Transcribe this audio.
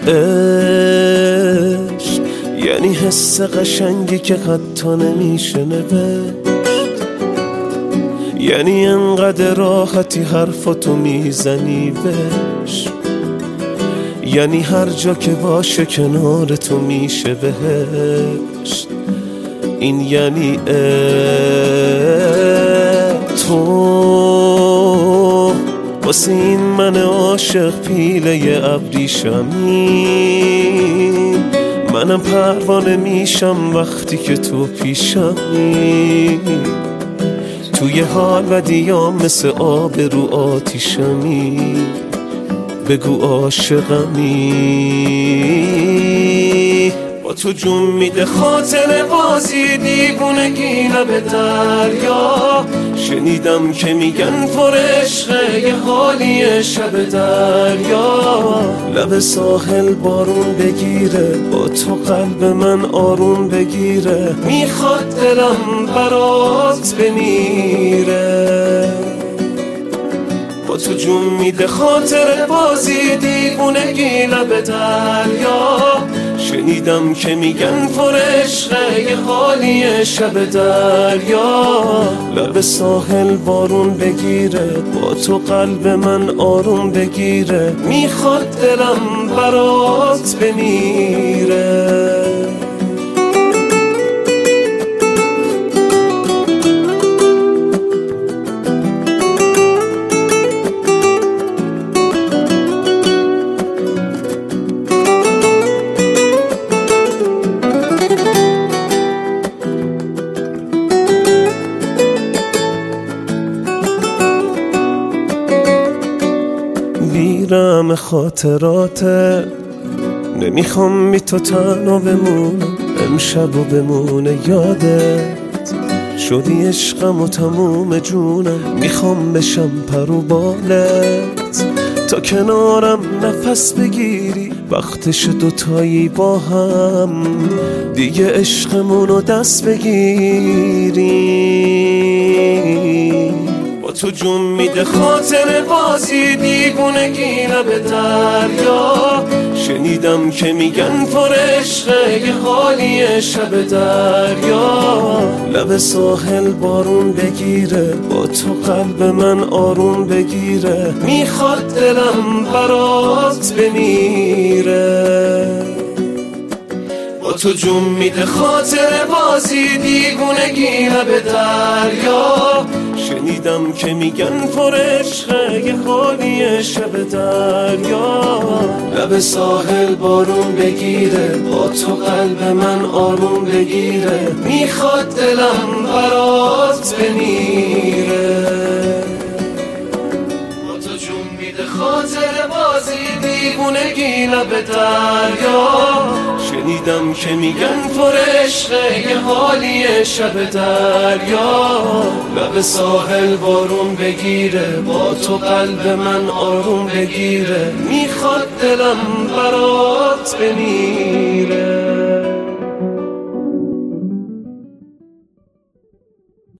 عشق یعنی حس قشنگی که حتی نمیشه نوشت، یعنی انقدر راحتی حرفاتو میزنی بهش، یعنی هر جا که باشه کنار تو میشه بهشت. این یعنی تو واسه این من عاشق پیله ابریشمی، منم پروانه میشم وقتی که تو پیشمی، توی حال و دیام مثل آب رو آتیشمی، بگو عاشقمی. با تو جون میده خاطر بازی دیوونگی لب دریا، شنیدم که میگن پر عشقه یه حالی شب دریا، لب ساحل بارون بگیره با تو قلب من آروم بگیره، میخواد دلم برات بمیره. با تو جون میده خاطر بازی دیوونگی لب دریا، شنیدم که میگن پر عشقه یه حالی شب دریا، لب ساحل بارون بگیره با تو قلب من آروم بگیره، میخواد دلم برات بمیره. بیرم خاطراته، نمیخوام بی تو تنها بمونم، امشب و بمونه یادت، شدی عشقم و تموم جونم، میخوام بشم پر و بالت، تا کنارم نفس بگیری، وقتش دوتایی با هم دیگه عشقمونو دست بگیریم. با تو جون میده خاطر بازی دیوونگی لب دریا، شنیدم که میگن پر عشقه یه حالی شب دریا، لب ساحل بارون بگیره با تو قلب من آروم بگیره، میخواد دلم برات بمیره. با تو جون میده خاطر بازی دیوونگی لب دریا، شنیدم که میگن پر عشقه یه حالی شب دریا، لب ساحل بارون بگیره با تو قلب من آروم بگیره، میخواد دلم برات بمیره. با تو جون میده خاطر بازی دیوونگی لب دریا، شنیدم که میگن پر عشقه یه حالی شب دریا، لب ساحل بارون بگیره با تو قلب من آروم بگیره، میخواد دلم برات بمیره.